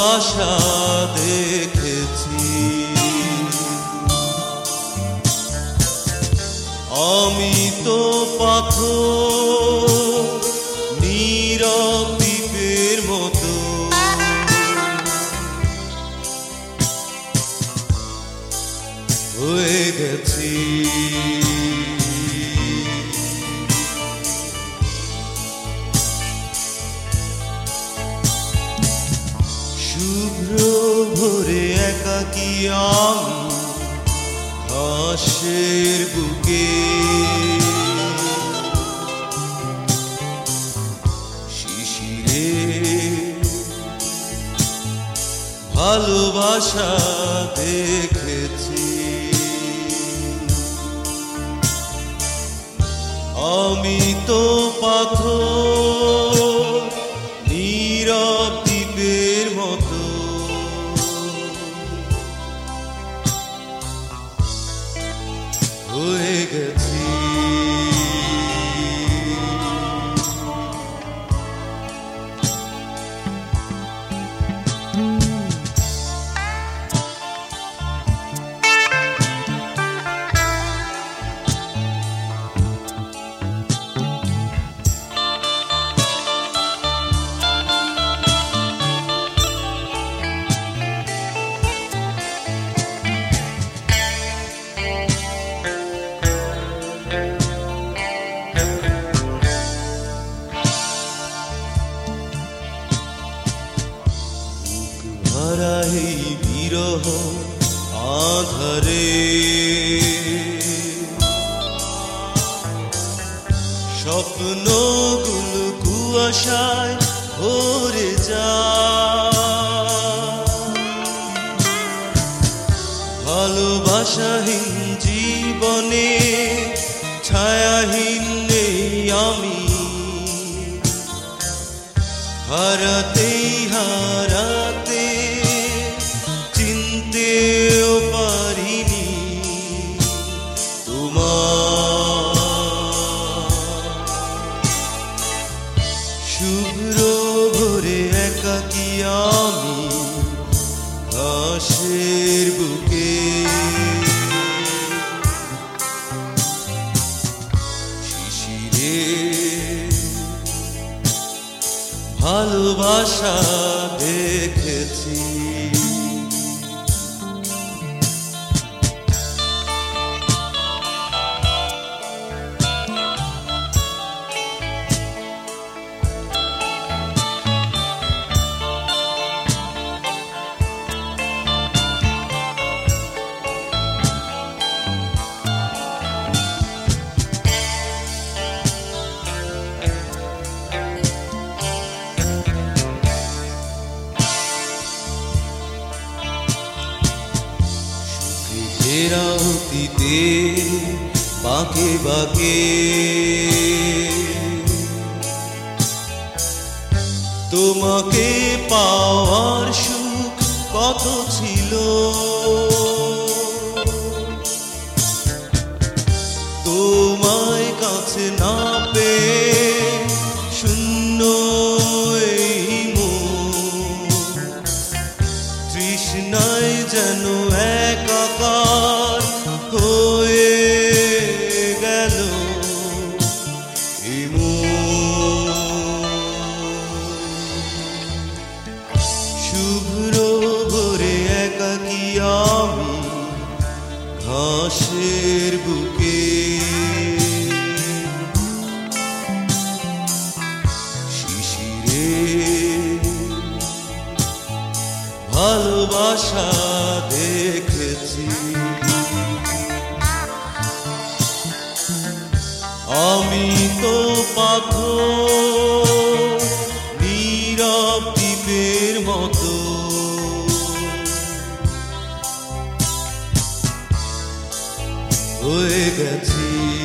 ভালোবাসা দেখেছি। আমি তো পাথর নীরব দ্বীপের মতো, হয়ে গেছি। শুভ্র ভোরে একাকী আমি ঘাসের বুকে, শিশিরে ভালোবাসা দেখেছি। আমি তো পাথর নীরব দ্বীপের মতো, হয়ে গেছি। ভরা এই বিরহ আধারে, স্বপ্নগুলো কুয়াশায় ভরে যায়। ভালোবাসাহীন জীবনে ছায়াহীন নেই আমি, হারাতেই হারাতে চিনতেও পারিনি তোমার। শুভ্র ভোরে একাকী আমি ঘাসের বুকে, শিশিরে ভালোবাসা দেখেছি। ঘেরা অতীতে বাঁকে বাঁকে তোমাকে পাওয়ার সুখ কত ছিল, তোমায় কাছে না পেয়ে শূন্য এই মন, তৃষ্ণায় যেন একাকার হয়ে গেল এই মন। শুভ্র ভোরে একাকী আমি ঘাসের বুকে, শিশিরে ভালোবাসা দেখেছি। আমি তো পাথর নীরব দ্বীপের মতো, হয়ে গেছি।